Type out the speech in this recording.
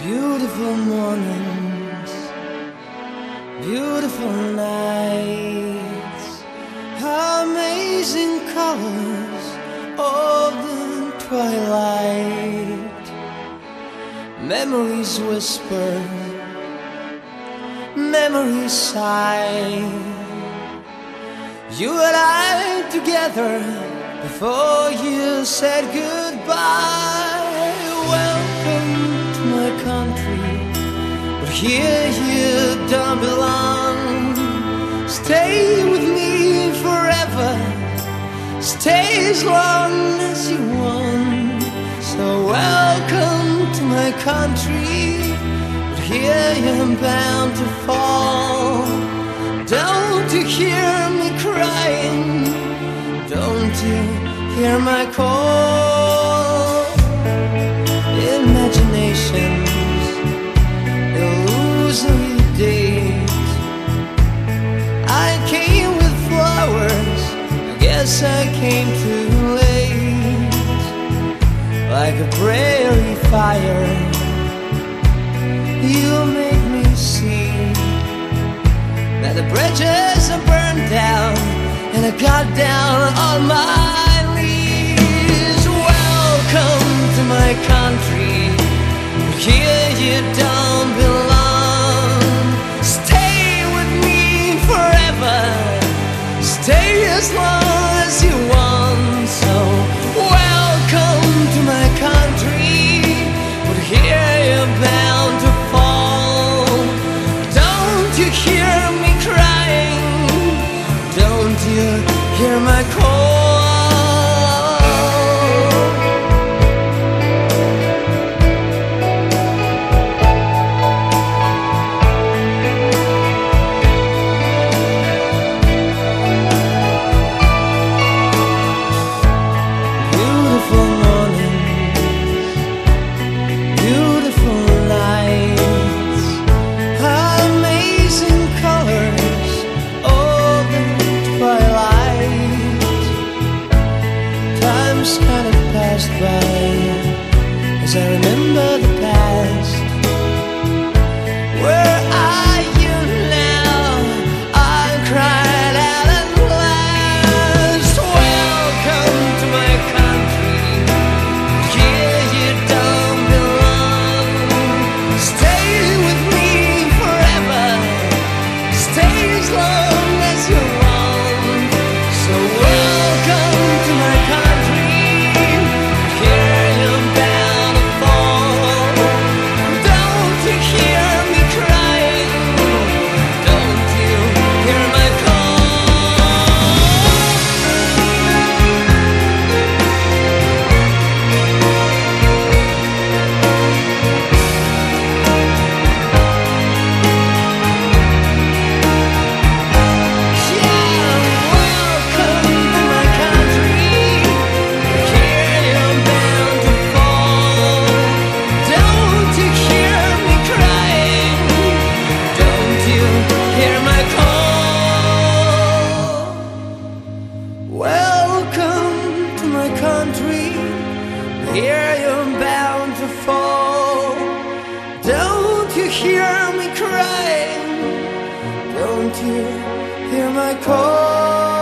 Beautiful mornings, beautiful nights, amazing colors of the twilight. Memories whisper, memories sigh. You and I together before you said goodbye. Welcome to my country, but here you don't belong. Stay with me forever, stay as long as you want. So welcome to my country, but here you're bound to fall. Don't you hear me crying? Don't you hear my call? Imaginations, illusory date. I came with flowers, I guess I came too late. Like a prairie fire, you make me see that the bridges are burned down, and I got down on my knees. Welcome to my country, but here you don't belong. Stay with me forever, stay as long as you want. So welcome to my country, but here you're bound to fall. Don't you hear me crying? Don't you hear my call? Beautiful mornings, beautiful nights, amazing colors of the twilight. Time's kind of passed by as I remember the past. Where are you now? I cried out at last. Welcome to my country, here you don't belong. Stay with me forever, stay as long as you want. So welcome to my country, here you're bound to fall. Don't you hear me crying? Don't you hear my call? Welcome to my country, here you're bound to fall. Don't you hear me crying? Don't you hear my call?